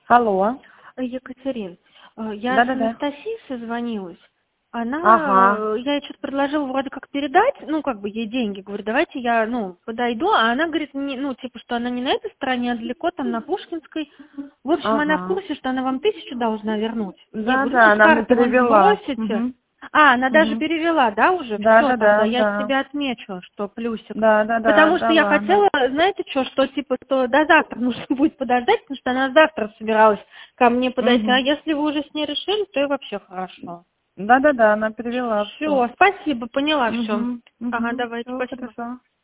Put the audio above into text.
Алло. Екатерин, я с Да-да-да. Анастасией созвонилась. Ага. Я ей что-то предложила вроде как передать, ну, как бы ей деньги. Говорю, давайте я, подойду. А она говорит, что она не на этой стороне, а далеко там на Пушкинской. В общем, она в Ага. курсе, что она вам 1000 должна вернуть. Я говорю, Да-да, с она мне карты вон перевела. сбросите. Угу. Она даже Угу. перевела, да, уже? Все тогда, Да-да-да, я да. себе отмечу, что плюсик. Да-да-да, Потому что да, я ладно. хотела, знаете что типа, что до завтра нужно будет подождать, потому что она завтра собиралась ко мне подойти. А Угу. если вы уже с ней решили, то и вообще хорошо. Да-да-да, она перевела все. Все, спасибо, поняла все. Угу. Ага, Угу. давайте, Все спасибо. хорошо.